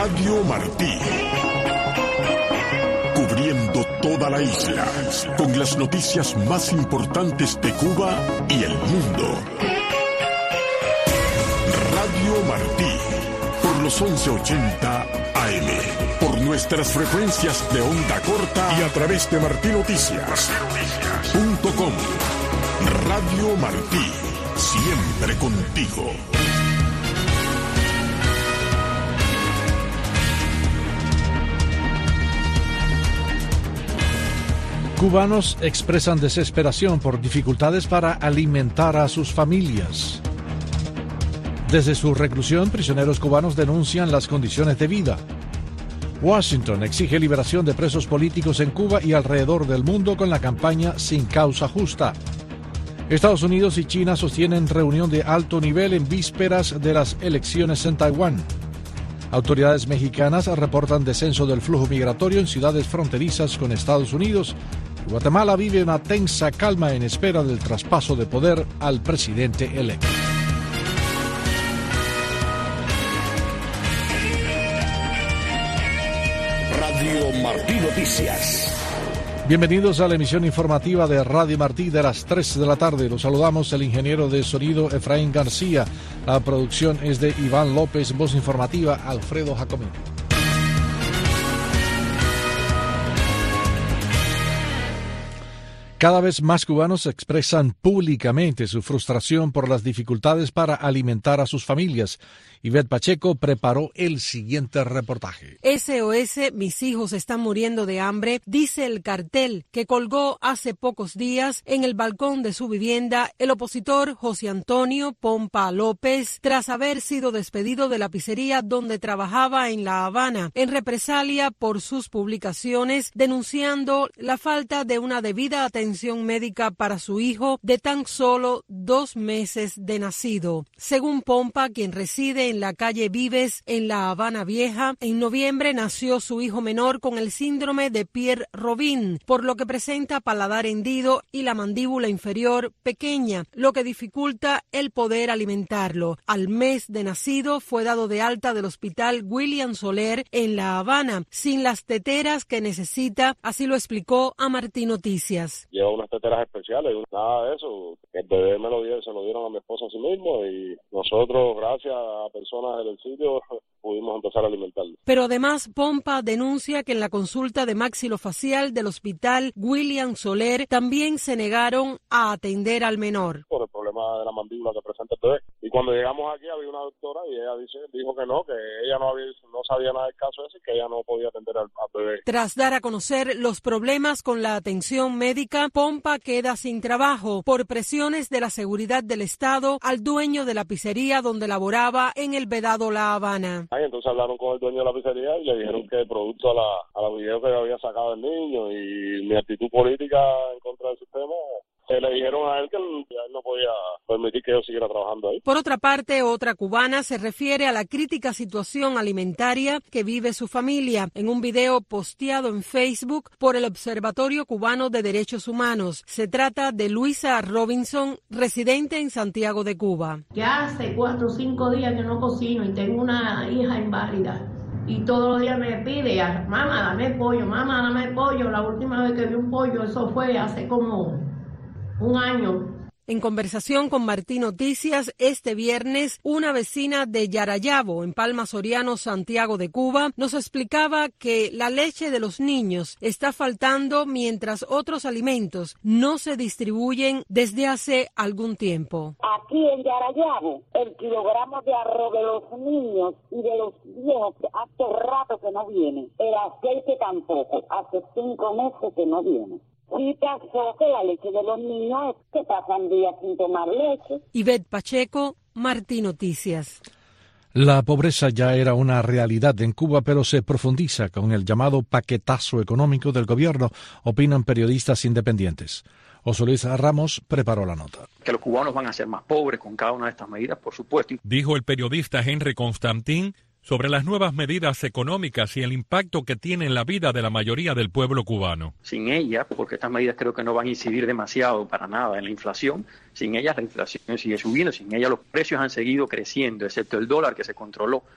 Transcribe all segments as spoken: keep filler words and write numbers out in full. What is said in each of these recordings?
Radio Martí. Cubriendo toda la isla, con las noticias más importantes de Cuba y el mundo. Radio Martí, por los once ochenta A M, por nuestras frecuencias de onda corta y a través de martinoticias punto com. Radio Martí, siempre contigo. Cubanos expresan desesperación por dificultades para alimentar a sus familias. Desde su reclusión, prisioneros cubanos denuncian las condiciones de vida. Washington exige liberación de presos políticos en Cuba y alrededor del mundo con la campaña Sin Causa Justa. Estados Unidos y China sostienen reunión de alto nivel en vísperas de las elecciones en Taiwán. Autoridades mexicanas reportan descenso del flujo migratorio en ciudades fronterizas con Estados Unidos. Guatemala vive una tensa calma en espera del traspaso de poder al presidente electo. Radio Martí Noticias. Bienvenidos a la emisión informativa de Radio Martí de las tres de la tarde. Los saludamos el ingeniero de sonido Efraín García. La producción es de Iván López, voz informativa Alfredo Jacomín. Cada vez más cubanos expresan públicamente su frustración por las dificultades para alimentar a sus familias. Ivette Pacheco preparó el siguiente reportaje. S O S, mis hijos están muriendo de hambre, dice el cartel que colgó hace pocos días en el balcón de su vivienda el opositor José Antonio Pompa López, tras haber sido despedido de la pizzería donde trabajaba en La Habana, en represalia por sus publicaciones denunciando la falta de una debida atención médica para su hijo de tan solo dos meses de nacido. Según Pompa, quien reside en la calle Vives, en La Habana Vieja, en noviembre nació su hijo menor con el síndrome de Pierre-Robin, por lo que presenta paladar hendido y la mandíbula inferior pequeña, lo que dificulta el poder alimentarlo. Al mes de nacido fue dado de alta del hospital William Soler en La Habana, sin las teteras que necesita, así lo explicó a Martí Noticias. Lleva unas teteras especiales, nada de eso. El bebé me lo dieron, se lo dieron a mi esposa a sí mismo y nosotros, gracias a personas del sitio, pudimos empezar a alimentarlo. Pero además, Pompa denuncia que en la consulta de maxilofacial del hospital William Soler también se negaron a atender al menor. Por el problema de la mandíbula que presenta el bebé. Y cuando llegamos aquí había una doctora y ella dice, dijo que no, que ella no, había, no sabía nada del caso ese y que ella no podía atender al, al bebé. Tras dar a conocer los problemas con la atención médica, Pompa queda sin trabajo por presiones de la seguridad del Estado al dueño de la pizzería donde laboraba en el Vedado La Habana. Ay, entonces hablaron con el dueño de la pizzería y le dijeron que producto a la, a la video que había sacado el niño y mi actitud política en contra del sistema, eh, le dijeron a él que él no podía permitir que yo siguiera trabajando ahí. Por otra parte, otra cubana se refiere a la crítica situación alimentaria que vive su familia en un video posteado en Facebook por el Observatorio Cubano de Derechos Humanos. Se trata de Luisa Robinson, residente en Santiago de Cuba. Ya hace cuatro o cinco días que no cocino y tengo una hija inválida. Y todos los días me pide, mamá, dame pollo, mamá, dame pollo. La última vez que vi un pollo, eso fue hace como un año. En conversación con Martí Noticias, este viernes, una vecina de Yarayabo, en Palma Soriano, Santiago de Cuba, nos explicaba que la leche de los niños está faltando mientras otros alimentos no se distribuyen desde hace algún tiempo. Aquí en Yarayabo, el kilogramo de arroz de los niños y de los viejos hace rato que no viene. El aceite tampoco, hace cinco meses que no viene. Y pasó que la leche de los niños es que pasan días sin tomar leche. Ivette Pacheco, Martí Noticias. La pobreza ya era una realidad en Cuba, pero se profundiza con el llamado paquetazo económico del gobierno, opinan periodistas independientes. José Luis Ramos preparó la nota. Que los cubanos van a ser más pobres con cada una de estas medidas, por supuesto. Dijo el periodista Henry Constantín sobre las nuevas medidas económicas y el impacto que tiene en la vida de la mayoría del pueblo cubano. Sin ellas, porque estas medidas creo que no van a incidir demasiado para nada en la inflación, sin ellas la inflación sigue subiendo, sin ellas los precios han seguido creciendo, excepto el dólar que se controló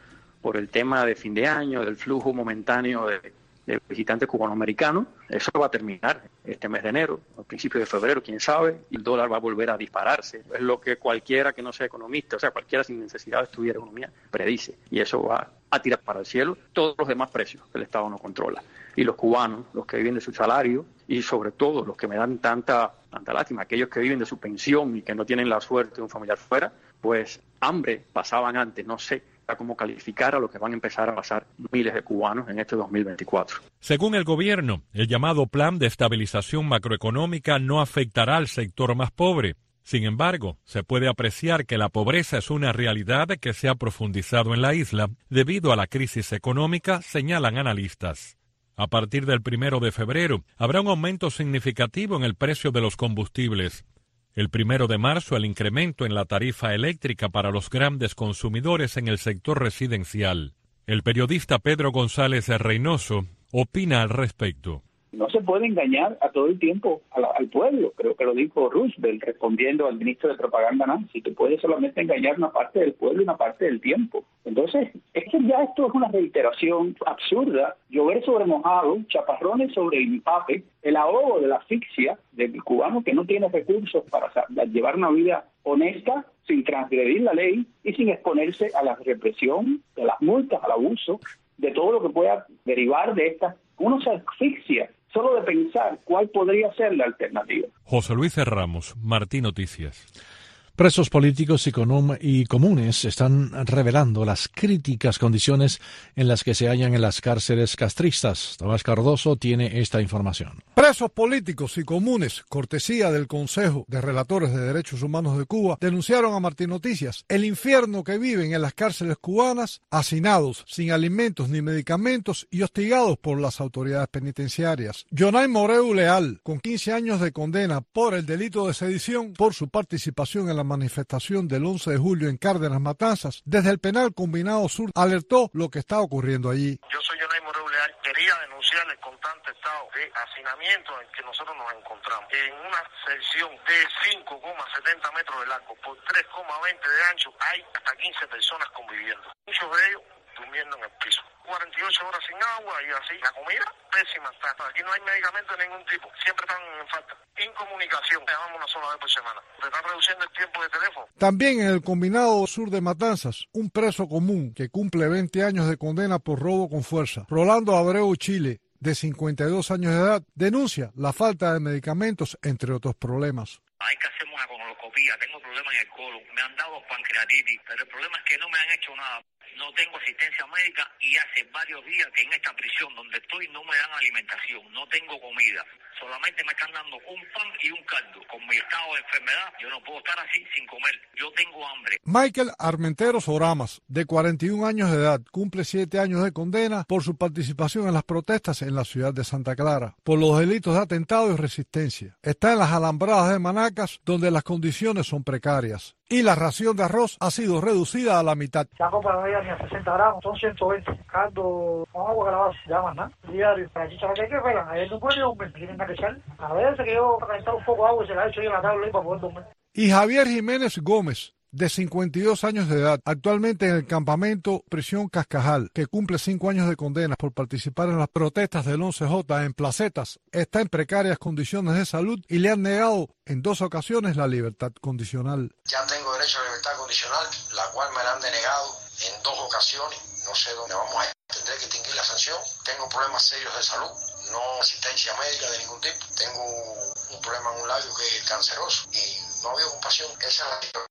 por el tema de fin de año, del flujo momentáneo de, de visitantes cubanoamericanos. Eso va a terminar este mes de enero, a principios de febrero, quién sabe, y el dólar va a volver a dispararse. Es lo que cualquiera que no sea economista, o sea, cualquiera sin necesidad de estudiar economía, predice. Y eso va a tirar para el cielo todos los demás precios que el Estado no controla. Y los cubanos, los que viven de su salario, y sobre todo los que me dan tanta, tanta lástima, aquellos que viven de su pensión y que no tienen la suerte de un familiar fuera, pues hambre pasaban antes, no sé cómo calificar a lo que van a empezar a pasar miles de cubanos en este dos mil veinticuatro. Según el gobierno, el llamado Plan de Estabilización Macroeconómica no afectará al sector más pobre. Sin embargo, se puede apreciar que la pobreza es una realidad que se ha profundizado en la isla debido a la crisis económica, señalan analistas. A partir del primero de febrero, habrá un aumento significativo en el precio de los combustibles. El primero de marzo, el incremento en la tarifa eléctrica para los grandes consumidores en el sector residencial. El periodista Pedro González Reynoso opina al respecto. No se puede engañar a todo el tiempo a la, al pueblo. Creo que lo dijo Roosevelt respondiendo al ministro de propaganda Nancy. Tú puedes solamente engañar una parte del pueblo y una parte del tiempo. Entonces, es que ya esto es una reiteración absurda. Llover sobre mojado, chaparrones sobre el empape, el ahogo de la asfixia del cubano que no tiene recursos para llevar una vida honesta, sin transgredir la ley y sin exponerse a la represión, a las multas, al abuso, de todo lo que pueda derivar de esta. Uno se asfixia solo de pensar cuál podría ser la alternativa. José Luis Ramos, Martín Noticias. Presos políticos y, conum- y comunes están revelando las críticas condiciones en las que se hallan en las cárceles castristas. Tomás Cardoso tiene esta información. Presos políticos y comunes, cortesía del Consejo de Relatores de Derechos Humanos de Cuba, denunciaron a Martín Noticias el infierno que viven en las cárceles cubanas, hacinados, sin alimentos ni medicamentos y hostigados por las autoridades penitenciarias. Yonay Moreu Leal, con quince años de condena por el delito de sedición por su participación en la manifestación del once de julio en Cárdenas Matanzas, desde el penal combinado sur, alertó lo que está ocurriendo allí. Yo soy Yonay Moreu Leal, quería denunciar el constante estado de hacinamiento en el que nosotros nos encontramos. En una sección de cinco coma setenta metros de largo por tres coma veinte de ancho hay hasta quince personas conviviendo. Muchos de ellos durmiendo en el piso. cuarenta y ocho horas sin agua y así. La comida pésima está. Aquí no hay medicamento de ningún tipo. Siempre están en falta. Incomunicación. Llamamos una sola vez por semana. Se está reduciendo el tiempo de teléfono. También en el combinado sur de Matanzas, un preso común que cumple veinte años de condena por robo con fuerza, Rolando Abreu Chile, de cincuenta y dos años de edad, denuncia la falta de medicamentos, entre otros problemas. Hay que hacerme una colonoscopía, tengo problemas en el colon, me han dado pancreatitis, pero el problema es que no me han hecho nada. No tengo asistencia médica y hace varios días que en esta prisión donde estoy no me dan alimentación, no tengo comida. Solamente me están dando un pan y un caldo. Con mi estado de enfermedad, yo no puedo estar así sin comer. Yo tengo hambre. Michael Armenteros Oramas, de cuarenta y un años de edad, cumple siete años de condena por su participación en las protestas en la ciudad de Santa Clara, por los delitos de atentado y resistencia. Está en las alambradas de Manacas, donde las condiciones son precarias. Y la ración de arroz ha sido reducida a la mitad. La copa no llega ni a sesenta gramos, son ciento veinte. Caldo con agua calabaza, ya más nada. Diario. Para chicha que que pegan, ayer no puede dormir, tienen que echar. A veces que yo he calentado un poco de agua y se la he hecho yo en la tabla ahí para poder dormir. Y Javier Jiménez Gómez, de cincuenta y dos años de edad, actualmente en el campamento Prisión Cascajal, que cumple cinco años de condena por participar en las protestas del once J en placetas, está en precarias condiciones de salud y le han negado en dos ocasiones la libertad condicional. Ya tengo derecho a la libertad condicional, la cual me la han denegado en dos ocasiones. No sé dónde vamos a ir. Tendré que extinguir la sanción. Tengo problemas serios de salud, no asistencia médica de ningún tipo. Tengo un problema en un labio que es canceroso y no había ocupación. Esa es la situación.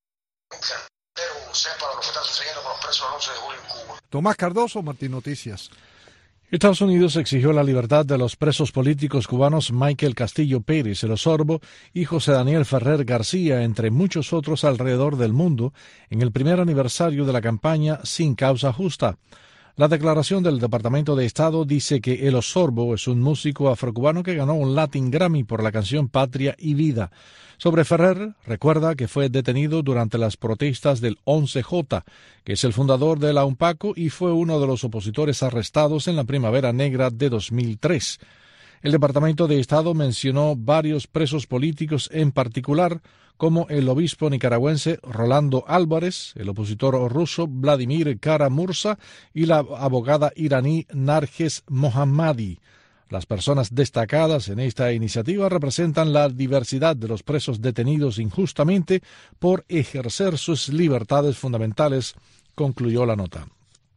Pero sepa lo que está sucediendo con los presos del once de julio en Cuba. Tomás Cardoso, Martín Noticias. Estados Unidos exigió la libertad de los presos políticos cubanos Michael Castillo Pérez, el Osorbo, y José Daniel Ferrer García, entre muchos otros alrededor del mundo, en el primer aniversario de la campaña Sin Causa Justa. La declaración del Departamento de Estado dice que el Osorbo es un músico afrocubano que ganó un Latin Grammy por la canción Patria y Vida. Sobre Ferrer, recuerda que fue detenido durante las protestas del once J, que es el fundador de la UNPACO y fue uno de los opositores arrestados en la Primavera Negra de dos mil tres. El Departamento de Estado mencionó varios presos políticos en particular, como el obispo nicaragüense Rolando Álvarez, el opositor ruso Vladimir Kara-Murza y la abogada iraní Narges Mohammadi. Las personas destacadas en esta iniciativa representan la diversidad de los presos detenidos injustamente por ejercer sus libertades fundamentales, concluyó la nota.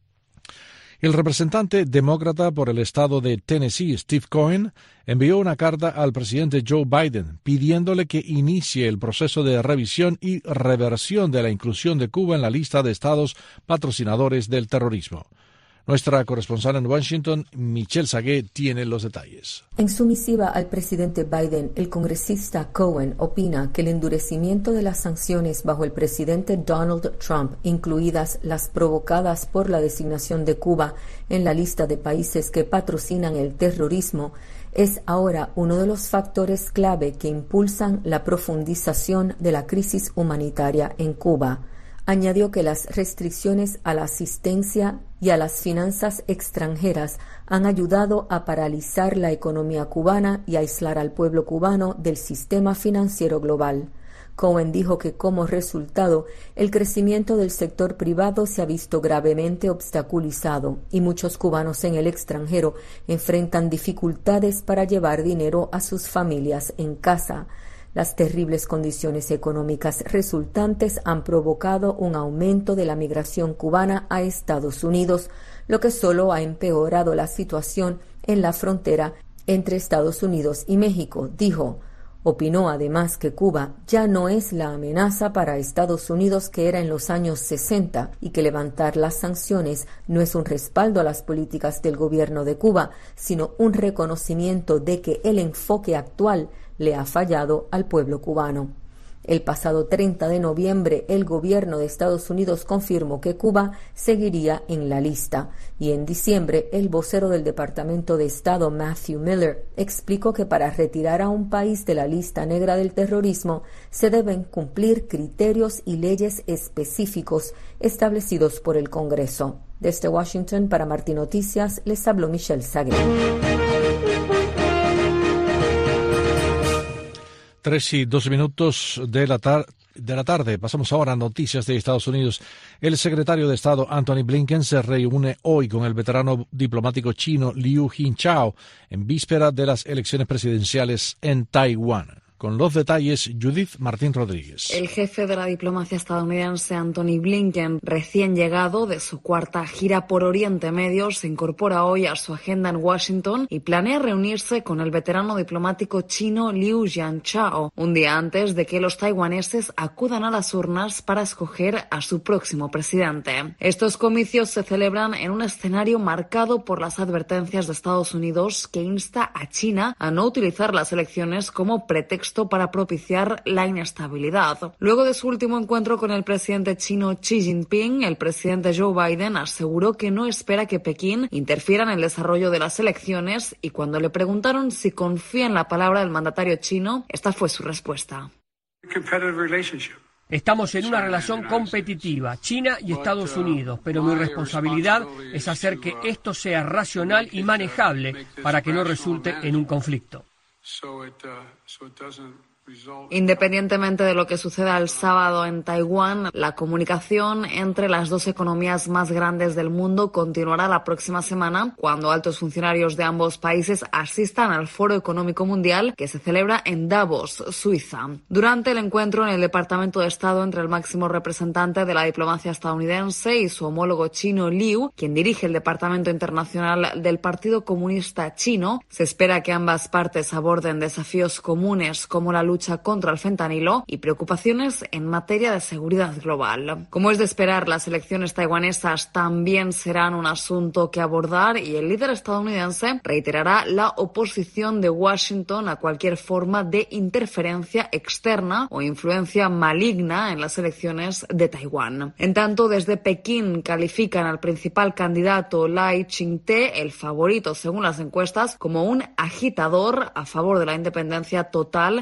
El representante demócrata por el estado de Tennessee, Steve Cohen, envió una carta al presidente Joe Biden pidiéndole que inicie el proceso de revisión y reversión de la inclusión de Cuba en la lista de estados patrocinadores del terrorismo. Nuestra corresponsal en Washington, Michelle Sagué, tiene los detalles. En su misiva al presidente Biden, el congresista Cohen opina que el endurecimiento de las sanciones bajo el presidente Donald Trump, incluidas las provocadas por la designación de Cuba en la lista de países que patrocinan el terrorismo, es ahora uno de los factores clave que impulsan la profundización de la crisis humanitaria en Cuba. Añadió que las restricciones a la asistencia y a las finanzas extranjeras han ayudado a paralizar la economía cubana y a aislar al pueblo cubano del sistema financiero global. Cohen dijo que como resultado, el crecimiento del sector privado se ha visto gravemente obstaculizado y muchos cubanos en el extranjero enfrentan dificultades para llevar dinero a sus familias en casa. Las terribles condiciones económicas resultantes han provocado un aumento de la migración cubana a Estados Unidos, lo que solo ha empeorado la situación en la frontera entre Estados Unidos y México, dijo. Opinó además que Cuba ya no es la amenaza para Estados Unidos que era en los años sesenta y que levantar las sanciones no es un respaldo a las políticas del gobierno de Cuba, sino un reconocimiento de que el enfoque actual le ha fallado al pueblo cubano. El pasado treinta de noviembre, el gobierno de Estados Unidos confirmó que Cuba seguiría en la lista y en diciembre el vocero del Departamento de Estado, Matthew Miller, explicó que para retirar a un país de la lista negra del terrorismo se deben cumplir criterios y leyes específicos establecidos por el Congreso. Desde Washington, para Martí Noticias, les habló Michelle Sagué. Tres y doce minutos de la, tar- de la tarde. Pasamos ahora a noticias de Estados Unidos. El secretario de Estado Anthony Blinken se reúne hoy con el veterano diplomático chino Liu Jintao en víspera de las elecciones presidenciales en Taiwán. Con los detalles, Judith Martín Rodríguez. El jefe de la diplomacia estadounidense, Anthony Blinken, recién llegado de su cuarta gira por Oriente Medio, se incorpora hoy a su agenda en Washington y planea reunirse con el veterano diplomático chino Liu Jintao, un día antes de que los taiwaneses acudan a las urnas para escoger a su próximo presidente. Estos comicios se celebran en un escenario marcado por las advertencias de Estados Unidos que insta a China a no utilizar las elecciones como pretexto para propiciar la inestabilidad. Luego de su último encuentro con el presidente chino Xi Jinping, el presidente Joe Biden aseguró que no espera que Pekín interfiera en el desarrollo de las elecciones y cuando le preguntaron si confía en la palabra del mandatario chino, esta fue su respuesta. Estamos en una relación competitiva, China y Estados Unidos, pero mi responsabilidad es hacer que esto sea racional y manejable para que no resulte en un conflicto. Independientemente de lo que suceda el sábado en Taiwán, la comunicación entre las dos economías más grandes del mundo continuará la próxima semana, cuando altos funcionarios de ambos países asistan al Foro Económico Mundial que se celebra en Davos, Suiza. Durante el encuentro en el Departamento de Estado entre el máximo representante de la diplomacia estadounidense y su homólogo chino Liu, quien dirige el Departamento Internacional del Partido Comunista Chino, se espera que ambas partes aborden desafíos comunes como la lucha contra el fentanilo y preocupaciones en materia de seguridad global. Como es de esperar, las elecciones taiwanesas también serán un asunto que abordar y el líder estadounidense reiterará la oposición de Washington a cualquier forma de interferencia externa o influencia maligna en las elecciones de Taiwán. En tanto, desde Pekín califican al principal candidato Lai Ching-te, el favorito según las encuestas, como un agitador a favor de la independencia total de esta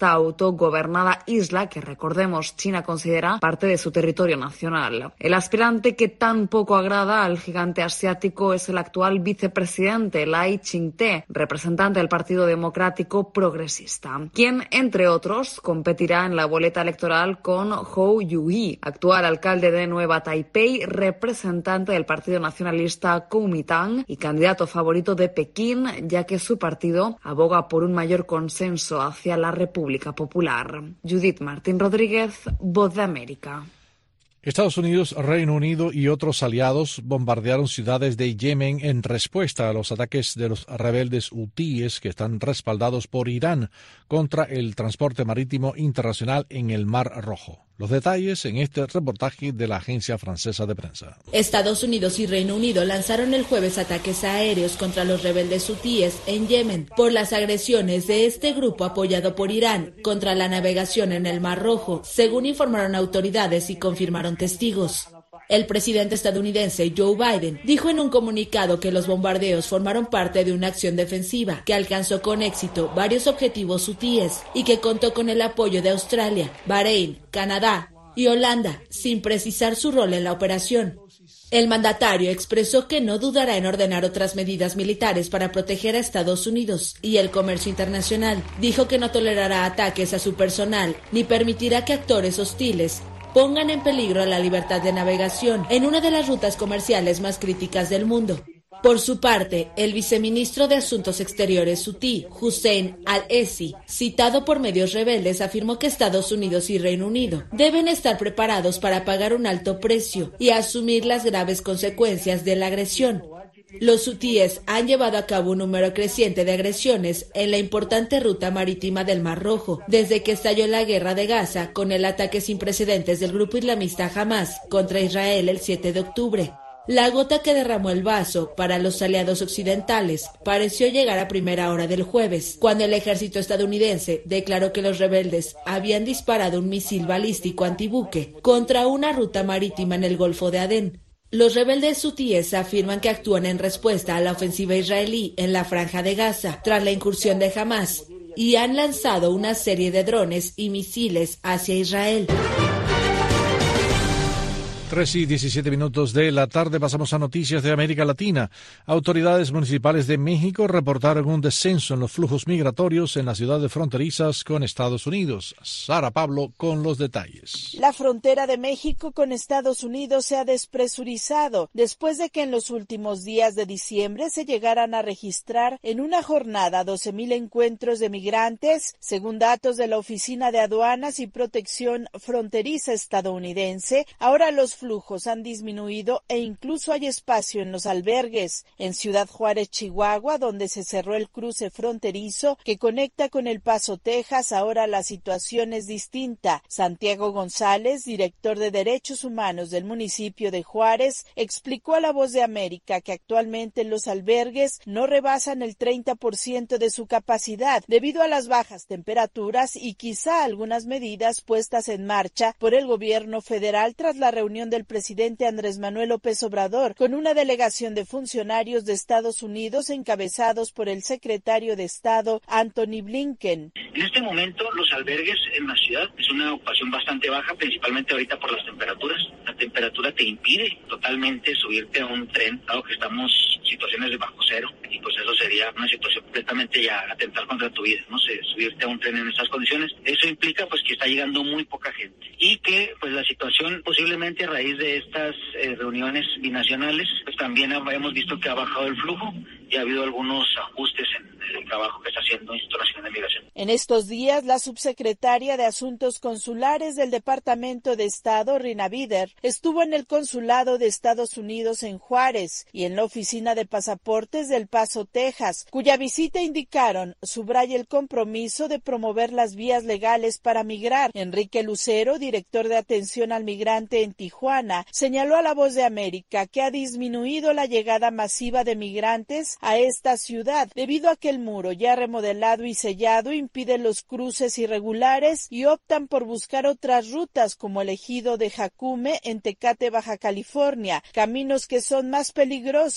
esta autogobernada isla que, recordemos, China considera parte de su territorio nacional. El aspirante que tan poco agrada al gigante asiático es el actual vicepresidente Lai Ching-te, representante del Partido Democrático Progresista, quien, entre otros, competirá en la boleta electoral con Hou Yu-yi, actual alcalde de Nueva Taipei, representante del Partido Nacionalista Kuomintang y candidato favorito de Pekín, ya que su partido aboga por un mayor consenso hacia la República Popular. Judith Martín Rodríguez, Voz de América. Estados Unidos, Reino Unido y otros aliados bombardearon ciudades de Yemen en respuesta a los ataques de los rebeldes hutíes que están respaldados por Irán contra el transporte marítimo internacional en el Mar Rojo. Los detalles en este reportaje de la agencia francesa de prensa. Estados Unidos y Reino Unido lanzaron el jueves ataques aéreos contra los rebeldes hutíes en Yemen por las agresiones de este grupo apoyado por Irán contra la navegación en el Mar Rojo, según informaron autoridades y confirmaron testigos. El presidente estadounidense Joe Biden dijo en un comunicado que los bombardeos formaron parte de una acción defensiva que alcanzó con éxito varios objetivos hutíes y que contó con el apoyo de Australia, Bahrein, Canadá y Holanda, sin precisar su rol en la operación. El mandatario expresó que no dudará en ordenar otras medidas militares para proteger a Estados Unidos y el comercio internacional. Dijo que no tolerará ataques a su personal ni permitirá que actores hostiles pongan en peligro la libertad de navegación en una de las rutas comerciales más críticas del mundo. Por su parte, el viceministro de Asuntos Exteriores hutí, Hussein al-Esi, citado por medios rebeldes, afirmó que Estados Unidos y Reino Unido deben estar preparados para pagar un alto precio y asumir las graves consecuencias de la agresión. Los hutíes han llevado a cabo un número creciente de agresiones en la importante ruta marítima del Mar Rojo, desde que estalló la guerra de Gaza con el ataque sin precedentes del grupo islamista Hamas contra Israel el siete de octubre. La gota que derramó el vaso para los aliados occidentales pareció llegar a primera hora del jueves, cuando el ejército estadounidense declaró que los rebeldes habían disparado un misil balístico antibuque contra una ruta marítima en el Golfo de Adén. Los rebeldes hutíes afirman que actúan en respuesta a la ofensiva israelí en la Franja de Gaza tras la incursión de Hamas y han lanzado una serie de drones y misiles hacia Israel. tres y diecisiete minutos de la tarde pasamos a noticias de América Latina. Autoridades municipales de México reportaron un descenso en los flujos migratorios en las ciudades fronterizas con Estados Unidos. Sara Pablo con los detalles. La frontera de México con Estados Unidos se ha despresurizado después de que en los últimos días de diciembre se llegaran a registrar en una jornada doce mil encuentros de migrantes, según datos de la Oficina de Aduanas y Protección Fronteriza estadounidense. Ahora los flujos han disminuido e incluso hay espacio en los albergues. En Ciudad Juárez, Chihuahua, donde se cerró el cruce fronterizo que conecta con El Paso, Texas, ahora la situación es distinta. Santiago González, director de Derechos Humanos del municipio de Juárez, explicó a La Voz de América que actualmente los albergues no rebasan el treinta por ciento de su capacidad debido a las bajas temperaturas y quizá algunas medidas puestas en marcha por el gobierno federal tras la reunión del presidente Andrés Manuel López Obrador con una delegación de funcionarios de Estados Unidos encabezados por el secretario de Estado Antony Blinken. En este momento los albergues en la ciudad es una ocupación bastante baja, principalmente ahorita por las temperaturas. La temperatura te impide totalmente subirte a un tren, dado que estamos en situaciones de bajo cero, y pues eso sería una situación completamente ya atentar contra tu vida, no sé, subirte a un tren en estas condiciones. Eso implica pues que está llegando muy poca gente y que pues la situación posiblemente a raíz de estas eh, reuniones binacionales, pues también hemos visto que ha bajado el flujo y ha habido algunos ajustes en el trabajo que está haciendo el Instituto Nacional de Migración. En estos días, la subsecretaria de Asuntos Consulares del Departamento de Estado, Rina Vider, estuvo en el Consulado de Estados Unidos en Juárez y en la Oficina de Pasaportes del Paso, Texas, cuya visita indicaron subraya el compromiso de promover las vías legales para migrar. Enrique Lucero, director de Atención al Migrante en Tijuana, señaló a La Voz de América que ha disminuido la llegada masiva de migrantes a esta ciudad debido a que el muro ya remodelado y sellado impide los cruces irregulares y optan por buscar otras rutas como el ejido de Jacume en Tecate, Baja California, caminos que son más peligrosos.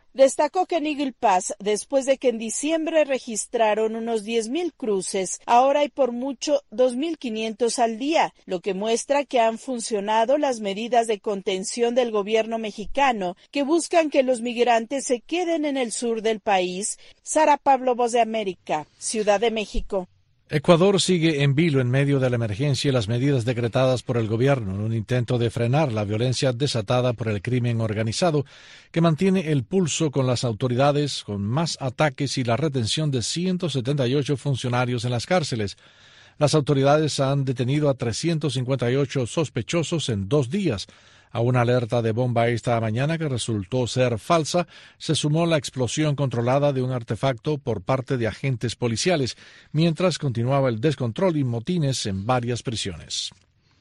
Destacó que en Eagle Pass, después de que en diciembre registraron unos diez mil cruces, ahora hay por mucho dos mil quinientos al día, lo que muestra que han funcionado las medidas de contención del gobierno mexicano que buscan que los migrantes se queden en el sur del país. Sara Pablo, Voz de América, Ciudad de México. Ecuador sigue en vilo en medio de la emergencia y las medidas decretadas por el gobierno en un intento de frenar la violencia desatada por el crimen organizado, que mantiene el pulso con las autoridades, con más ataques y la retención de ciento setenta y ocho funcionarios en las cárceles. Las autoridades han detenido a trescientos cincuenta y ocho sospechosos en dos días. A una alerta de bomba esta mañana que resultó ser falsa, se sumó la explosión controlada de un artefacto por parte de agentes policiales, mientras continuaba el descontrol y motines en varias prisiones.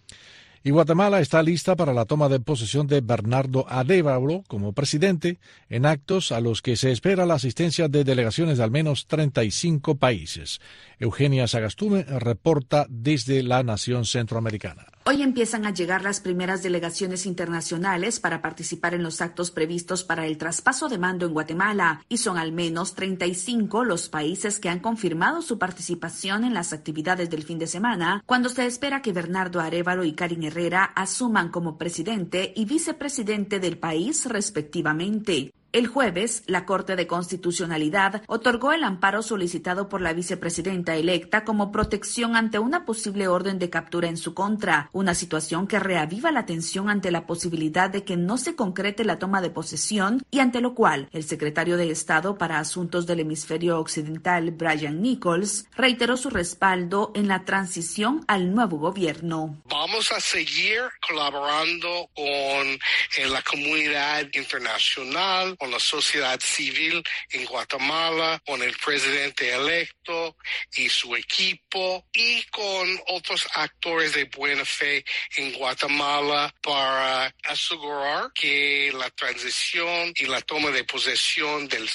Y Guatemala está lista para la toma de posesión de Bernardo Arévalo como presidente, en actos a los que se espera la asistencia de delegaciones de al menos treinta y cinco países. Eugenia Sagastume reporta desde la nación centroamericana. Hoy empiezan a llegar las primeras delegaciones internacionales para participar en los actos previstos para el traspaso de mando en Guatemala, y son al menos treinta y cinco los países que han confirmado su participación en las actividades del fin de semana, cuando se espera que Bernardo Arévalo y Karin Herrera asuman como presidente y vicepresidente del país respectivamente. El jueves, la Corte de Constitucionalidad otorgó el amparo solicitado por la vicepresidenta electa como protección ante una posible orden de captura en su contra, una situación que reaviva la tensión ante la posibilidad de que no se concrete la toma de posesión, y ante lo cual el secretario de Estado para Asuntos del Hemisferio Occidental, Brian Nichols, reiteró su respaldo en la transición al nuevo gobierno. Vamos a seguir colaborando con eh, la comunidad internacional, con la sociedad civil en Guatemala, con el presidente electo y su equipo, y con otros actores de buena fe en Guatemala para asegurar que la transición y la toma de posesión del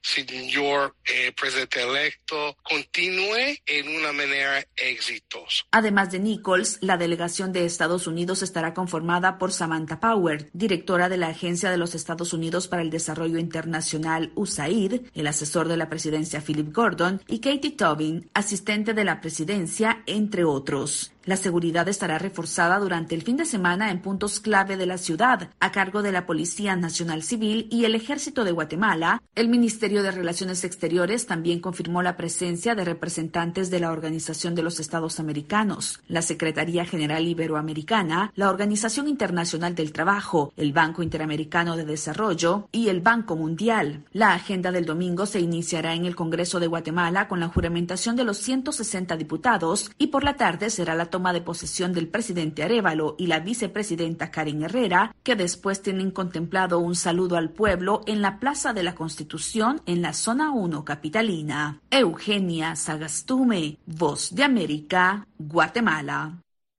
señor eh, presidente electo continúe en una manera exitosa. Además de Nichols, la delegación de Estados Unidos estará conformada por Samantha Power, directora de la Agencia de los Estados Unidos para el Desarrollo Internacional U S A I D, el asesor de la presidencia Philip Gordon, y Katie Tobin, asistente de la presidencia, entre otros. La seguridad estará reforzada durante el fin de semana en puntos clave de la ciudad, a cargo de la Policía Nacional Civil y el Ejército de Guatemala. El Ministerio de Relaciones Exteriores también confirmó la presencia de representantes de la Organización de los Estados Americanos, la Secretaría General Iberoamericana, la Organización Internacional del Trabajo, el Banco Interamericano de Desarrollo y el Banco Mundial. La agenda del domingo se iniciará en el Congreso de Guatemala con la juramentación de los ciento sesenta diputados, y por la tarde será la toma de posesión del presidente Arévalo y la vicepresidenta Karin Herrera, que después tienen contemplado un saludo al pueblo en la Plaza de la Constitución en la Zona uno capitalina. Eugenia Sagastume, Voz de América, Guatemala.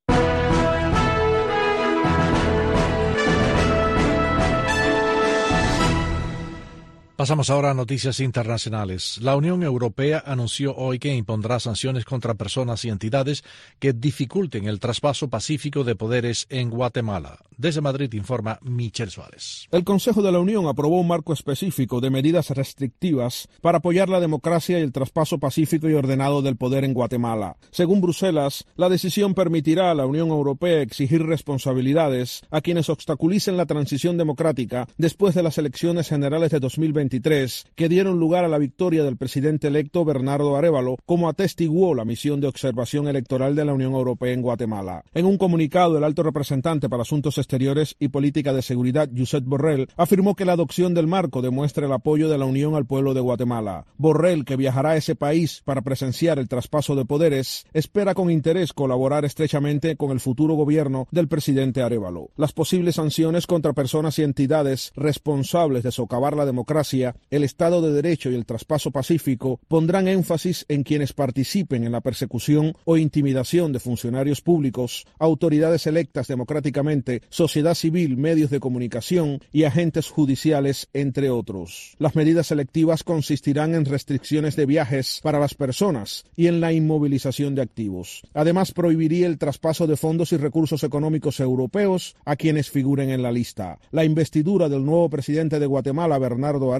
Pasamos ahora a noticias internacionales. La Unión Europea anunció hoy que impondrá sanciones contra personas y entidades que dificulten el traspaso pacífico de poderes en Guatemala. Desde Madrid informa Michel Suárez. El Consejo de la Unión aprobó un marco específico de medidas restrictivas para apoyar la democracia y el traspaso pacífico y ordenado del poder en Guatemala. Según Bruselas, la decisión permitirá a la Unión Europea exigir responsabilidades a quienes obstaculicen la transición democrática después de las elecciones generales de dos mil veintitrés, que dieron lugar a la victoria del presidente electo Bernardo Arévalo, como atestiguó la misión de observación electoral de la Unión Europea en Guatemala. En un comunicado, el alto representante para Asuntos Exteriores y Política de Seguridad, Josep Borrell, afirmó que la adopción del marco demuestra el apoyo de la Unión al pueblo de Guatemala. Borrell, que viajará a ese país para presenciar el traspaso de poderes, espera con interés colaborar estrechamente con el futuro gobierno del presidente Arévalo. Las posibles sanciones contra personas y entidades responsables de socavar la democracia, el Estado de Derecho y el traspaso pacífico pondrán énfasis en quienes participen en la persecución o intimidación de funcionarios públicos, autoridades electas democráticamente, sociedad civil, medios de comunicación y agentes judiciales, entre otros. Las medidas selectivas consistirán en restricciones de viajes para las personas y en la inmovilización de activos. Además, prohibiría el traspaso de fondos y recursos económicos europeos a quienes figuren en la lista. La investidura del nuevo presidente de Guatemala, Bernardo Arévalo,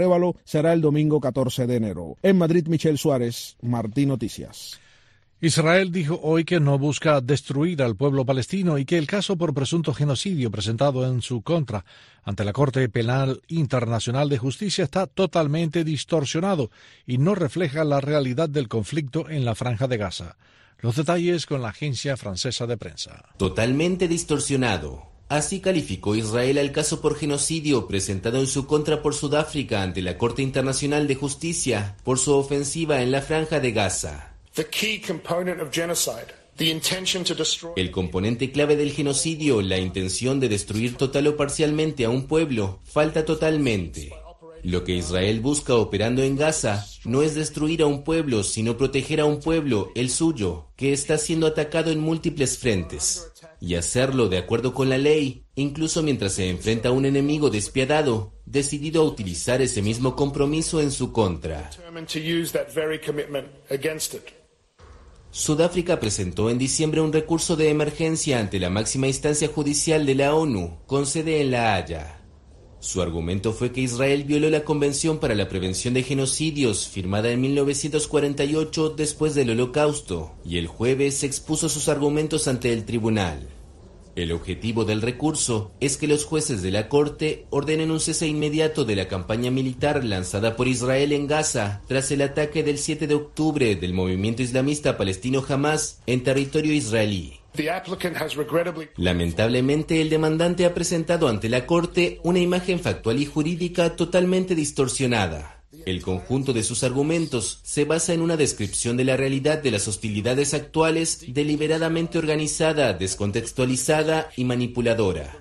Arévalo será el domingo catorce de enero. En Madrid, Michelle Suárez, Martín Noticias. Israel dijo hoy que no busca destruir al pueblo palestino y que el caso por presunto genocidio presentado en su contra ante la Corte Penal Internacional de Justicia está totalmente distorsionado y no refleja la realidad del conflicto en la Franja de Gaza. Los detalles con la agencia francesa de prensa. Totalmente distorsionado. Así calificó Israel al caso por genocidio presentado en su contra por Sudáfrica ante la Corte Internacional de Justicia por su ofensiva en la Franja de Gaza. El componente clave del genocidio, la intención de destruir total o parcialmente a un pueblo, falta totalmente. Lo que Israel busca operando en Gaza no es destruir a un pueblo, sino proteger a un pueblo, el suyo, que está siendo atacado en múltiples frentes. Y hacerlo de acuerdo con la ley, incluso mientras se enfrenta a un enemigo despiadado, decidido a utilizar ese mismo compromiso en su contra. Sudáfrica presentó en diciembre un recurso de emergencia ante la máxima instancia judicial de la ONU, con sede en La Haya. Su argumento fue que Israel violó la Convención para la Prevención de Genocidios, firmada en mil novecientos cuarenta y ocho después del Holocausto, y el jueves expuso sus argumentos ante el tribunal. El objetivo del recurso es que los jueces de la Corte ordenen un cese inmediato de la campaña militar lanzada por Israel en Gaza tras el ataque del siete de octubre del movimiento islamista palestino Hamas en territorio israelí. Lamentablemente, el demandante ha presentado ante la Corte una imagen factual y jurídica totalmente distorsionada. El conjunto de sus argumentos se basa en una descripción de la realidad de las hostilidades actuales deliberadamente organizada, descontextualizada y manipuladora.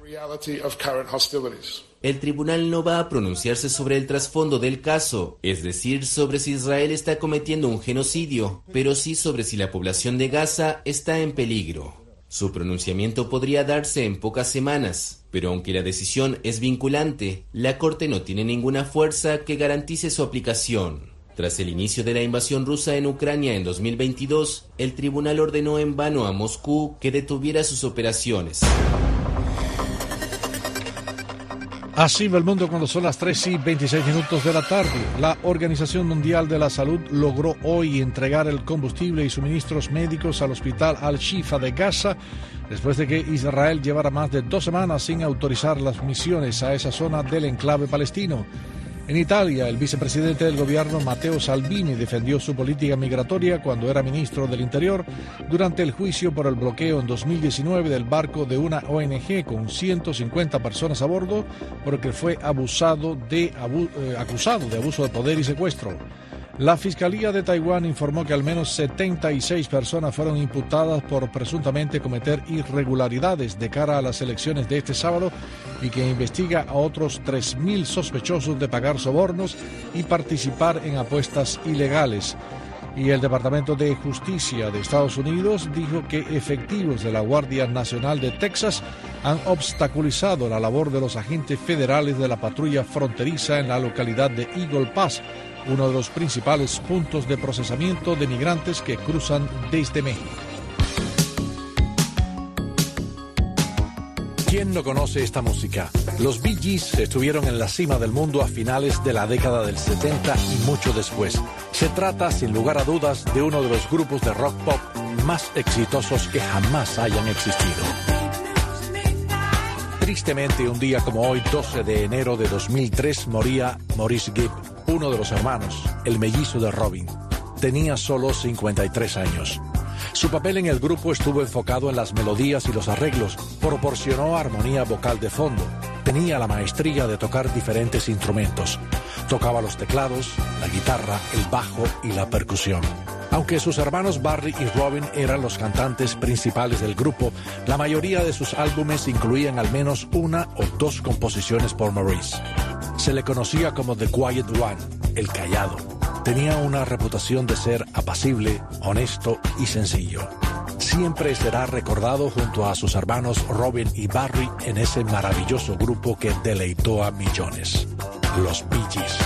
El tribunal no va a pronunciarse sobre el trasfondo del caso, es decir, sobre si Israel está cometiendo un genocidio, pero sí sobre si la población de Gaza está en peligro. Su pronunciamiento podría darse en pocas semanas, pero aunque la decisión es vinculante, la Corte no tiene ninguna fuerza que garantice su aplicación. Tras el inicio de la invasión rusa en Ucrania en dos mil veintidós, el tribunal ordenó en vano a Moscú que detuviera sus operaciones. Así va el mundo cuando son las tres y veintiséis minutos de la tarde. La Organización Mundial de la Salud logró hoy entregar el combustible y suministros médicos al hospital Al-Shifa de Gaza, después de que Israel llevara más de dos semanas sin autorizar las misiones a esa zona del enclave palestino. En Italia, el vicepresidente del gobierno, Matteo Salvini, defendió su política migratoria cuando era ministro del Interior durante el juicio por el bloqueo en dos mil diecinueve del barco de una O N G con ciento cincuenta personas a bordo, porque fue abusado de, abu, eh, acusado de abuso de poder y secuestro. La Fiscalía de Taiwán informó que al menos setenta y seis personas fueron imputadas por presuntamente cometer irregularidades de cara a las elecciones de este sábado y que investiga a otros tres mil sospechosos de pagar sobornos y participar en apuestas ilegales. Y el Departamento de Justicia de Estados Unidos dijo que efectivos de la Guardia Nacional de Texas han obstaculizado la labor de los agentes federales de la patrulla fronteriza en la localidad de Eagle Pass, uno de los principales puntos de procesamiento de migrantes que cruzan desde México. ¿Quién no conoce esta música? Los Bee Gees estuvieron en la cima del mundo a finales de la década del setenta y mucho después. Se trata, sin lugar a dudas, de uno de los grupos de rock pop más exitosos que jamás hayan existido. Tristemente, un día como hoy, doce de enero de dos mil tres, moría Maurice Gibb, uno de los hermanos, el mellizo de Robin. Tenía solo cincuenta y tres años. Su papel en el grupo estuvo enfocado en las melodías y los arreglos, proporcionó armonía vocal de fondo, tenía la maestría de tocar diferentes instrumentos, tocaba los teclados, la guitarra, el bajo y la percusión. Aunque sus hermanos Barry y Robin eran los cantantes principales del grupo, la mayoría de sus álbumes incluían al menos una o dos composiciones por Maurice. Se le conocía como The Quiet One, el callado. Tenía una reputación de ser apacible, honesto y sencillo. Siempre será recordado junto a sus hermanos Robin y Barry en ese maravilloso grupo que deleitó a millones, los Bee Gees.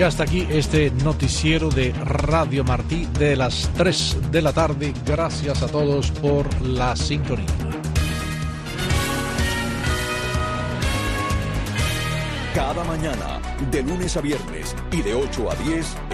Y hasta aquí este noticiero de Radio Martí de las tres de la tarde. Gracias a todos por la sintonía. Cada mañana, de lunes a viernes y de ocho a diez,